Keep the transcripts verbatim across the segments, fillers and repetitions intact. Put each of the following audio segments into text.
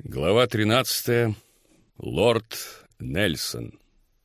Глава тринадцатая. Лорд Нельсон.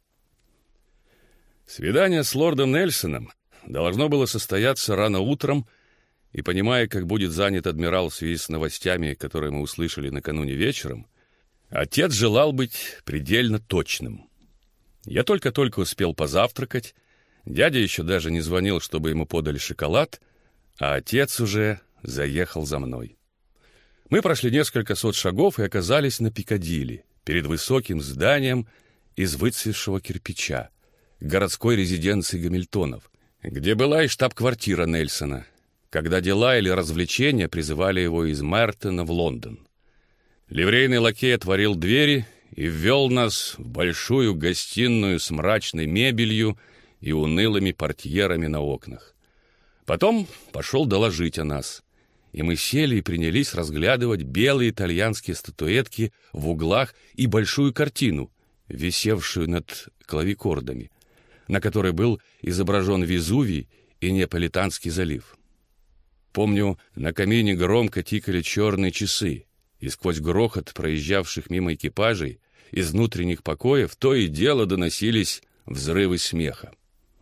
Свидание с лордом Нельсоном должно было состояться рано утром, и, понимая, как будет занят адмирал в связи с новостями, которые мы услышали накануне вечером, отец желал быть предельно точным. Я только-только успел позавтракать, дядя еще даже не звонил, чтобы ему подали шоколад, а отец уже заехал за мной. Мы прошли несколько сот шагов и оказались на Пикадилли, перед высоким зданием из выцветшего кирпича, городской резиденции Гамильтонов, где была и штаб-квартира Нельсона, когда дела или развлечения призывали его из Мертона в Лондон. Ливрейный лакей отворил двери и ввел нас в большую гостиную с мрачной мебелью и унылыми портьерами на окнах. Потом пошел доложить о нас, и мы сели и принялись разглядывать белые итальянские статуэтки в углах и большую картину, висевшую над клавикордами, на которой был изображен Везувий и Неаполитанский залив. Помню, на камине громко тикали черные часы, и сквозь грохот проезжавших мимо экипажей из внутренних покоев то и дело доносились взрывы смеха.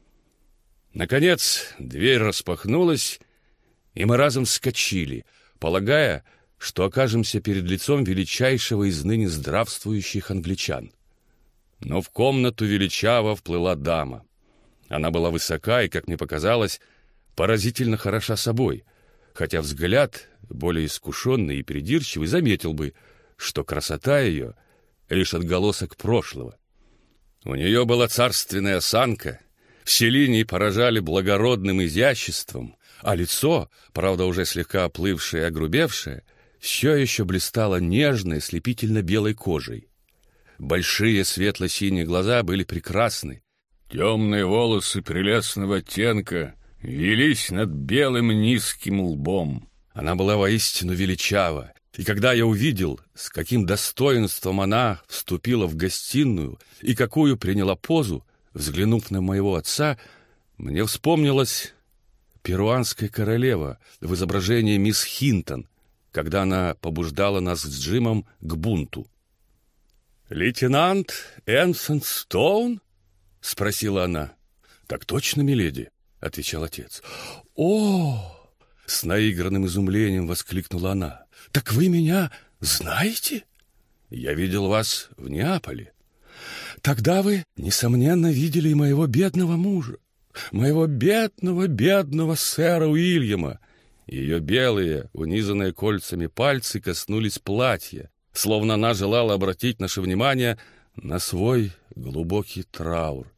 Наконец дверь распахнулась, и мы разом вскочили, полагая, что окажемся перед лицом величайшего из ныне здравствующих англичан. Но в комнату величаво вплыла дама. Она была высока и, как мне показалось, поразительно хороша собой, хотя взгляд, более искушенный и придирчивый, заметил бы, что красота ее — лишь отголосок прошлого. У нее была царственная осанка, все линии поражали благородным изяществом, а лицо, правда уже слегка оплывшее и огрубевшее, все еще блистало нежной, слепительно-белой кожей. Большие светло-синие глаза были прекрасны. Темные волосы прелестного оттенка велись над белым низким лбом. Она была воистину величава, и когда я увидел, с каким достоинством она вступила в гостиную и какую приняла позу, взглянув на моего отца, мне вспомнилась перуанская королева в изображении мисс Хинтон, когда она побуждала нас с Джимом к бунту. «Лейтенант Энсон Стоун?» — спросила она. «Так точно, миледи», — отвечал отец. «О!» — с наигранным изумлением воскликнула она. «Так вы меня знаете? Я видел вас в Неаполе. Тогда вы, несомненно, видели и моего бедного мужа, моего бедного, бедного сэра Уильяма». Ее белые, унизанные кольцами пальцы коснулись платья, словно она желала обратить наше внимание на свой глубокий траур.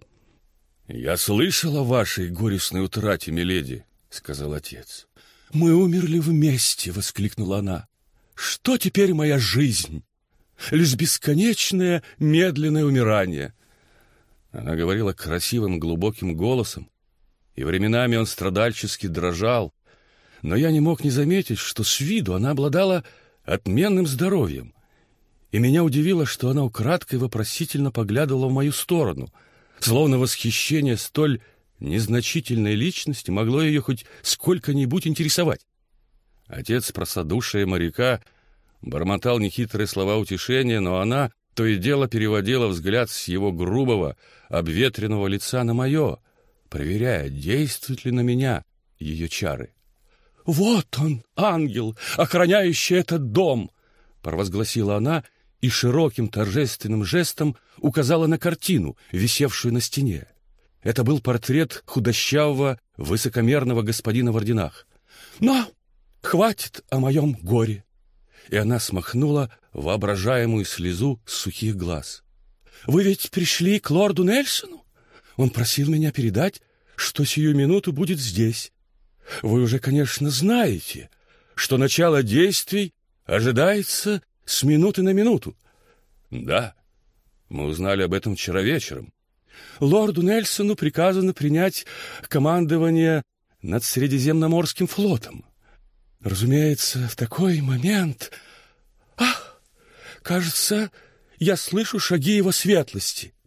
«Я слышал о вашей горестной утрате, миледи», — сказал отец. «Мы умерли вместе», — воскликнула она. «Что теперь моя жизнь? Лишь бесконечное медленное умирание». Она говорила красивым глубоким голосом, и временами он страдальчески дрожал, но я не мог не заметить, что с виду она обладала отменным здоровьем, и меня удивило, что она украдкой вопросительно поглядывала в мою сторону, словно восхищение столь незначительной личности могло ее хоть сколько-нибудь интересовать. Отец простодушия моряка бормотал нехитрые слова утешения, но она то и дело переводила взгляд с его грубого, обветренного лица на мое, проверяя, действуют ли на меня ее чары. «Вот он, ангел, охраняющий этот дом!» — провозгласила она и широким торжественным жестом указала на картину, висевшую на стене. Это был портрет худощавого, высокомерного господина в орденах. «Но хватит о моем горе!» И она смахнула воображаемую слезу с сухих глаз. «Вы ведь пришли к лорду Нельсону? Он просил меня передать, что сию минуту будет здесь. Вы уже, конечно, знаете, что начало действий ожидается с минуты на минуту». «Да, мы узнали об этом вчера вечером». «Лорду Нельсону приказано принять командование над Средиземноморским флотом. Разумеется, в такой момент... Ах, кажется, я слышу шаги его светлости».